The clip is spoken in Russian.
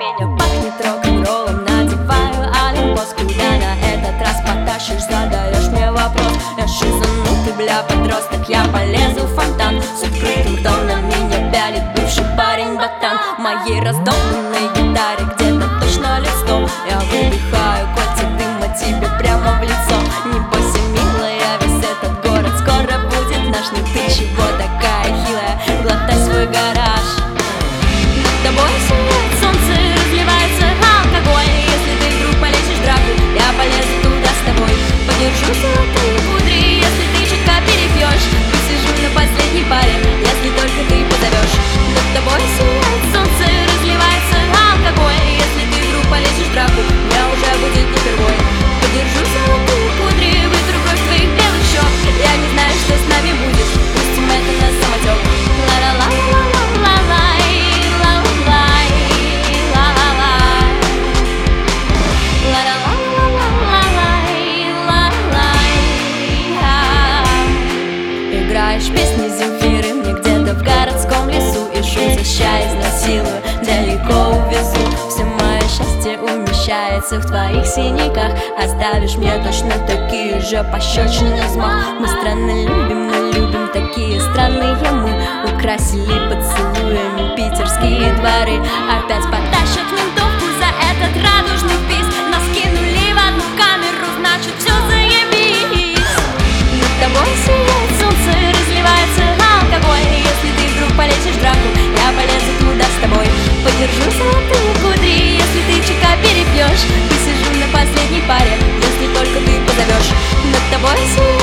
меня пахнет рок-н-роллом. Надеваю олимпос, куда на этот раз потащишь? Задаешь мне вопрос, я шизанутый, бля, подросток. Я полезу в фонтан с открытым ртом, на меня пялит бывший парень-ботан. В моей раздолбанной гитаре где-то точно лет 100. Я выдыхаю кольца дыма тебе прямо в лицо. Не бойся, милая, весь этот город скоро будет наш. Ну ты чего такая хилая? Глотай свой гараж. Над тобой сияет солнце, разливается алкоголь. Если ты вдруг полезешь в драку, я полезу туда с тобой. Подержу золотые кудри, если ты чутка перепьешь. Посижу на последней паре, если только ты позовешь. Над тобой сияет солнце, разливается алкоголь. Если ты вдруг полезешь в драку, я уже будет не впервой. Подержу золотые кудри, вытру кровь твоих белых щек. Я не знаю, что с нами будет, пустим это на самотек. Ла-ла-ла-ла-ла-ла-лай, ла-ла-лай, ла-ла-лай, ла-ла-ла-ла-ла-лай, ла-лай. Играешь песни Земфиры мне где-то в городском лесу. Ищу, защищаясь, насилую, далеко увезу. Все мое счастье умещается в твоих синяках. Оставишь мне точно такие же пощечины взмах. Мы странно любим, но любим такие странные мы. Украсили поцелуями питерские дворы. Опять потащат ментовку за этот радужный бис. Нас кинули в одну камеру, значит все заебись. Над тобой сияет солнце, разливается алкоголь. Если ты вдруг полезешь в драку, я полезу туда с тобой. Подержу золотые кудри, если ты чутка перепьешь. Посижу на последней паре, если только ты позовешь. Над тобой сияет